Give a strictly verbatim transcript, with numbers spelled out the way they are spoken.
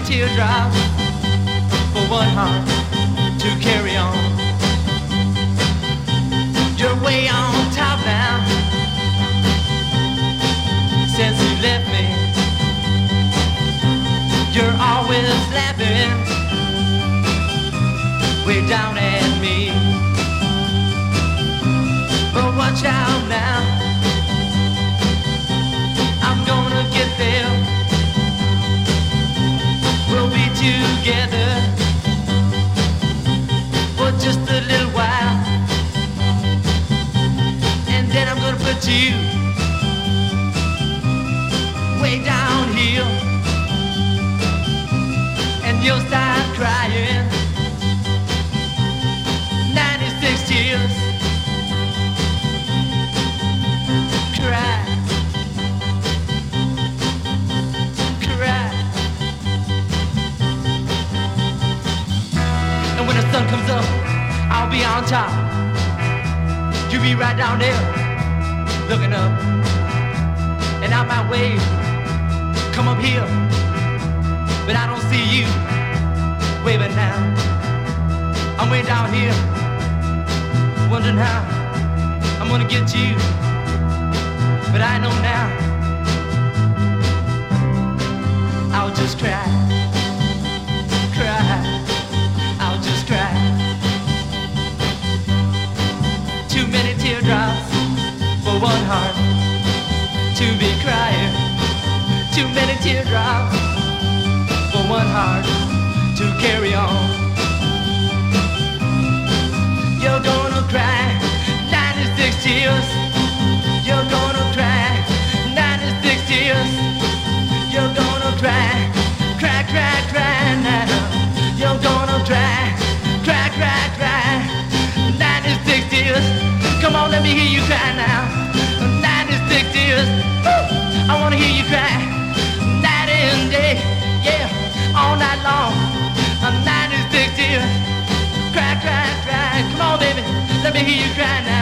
teardrops for one heart to carry on. You're way on top now since you left me. You're always laughing way down at me. But watch out now, I'm gonna get there. We'll be together for just a little while, and then I'm gonna put you way down here, and you'll start crying ninety-six tears. Cry, cry. And when the sun comes up, I'll be on top. You'll be right down there, looking up. And I might wave, come up here, but I don't see you waving now. I'm way down here, wondering how I'm gonna get to you. But I know now, I'll just cry, cry, I'll just cry. Too many teardrops for one heart to be crying. Too many teardrops for one heart to carry on. You're gonna cry ninety-six tears. You're gonna cry ninety-six tears. You're gonna cry, cry, cry, cry now. You're gonna cry, cry, cry, cry ninety-six tears. Come on, let me hear you cry now. ninety-six tears. Woo! I wanna hear you cry night and day, yeah, all night long. ninety-six tears. Cry, cry, cry. Come on, baby, let me hear you cry now.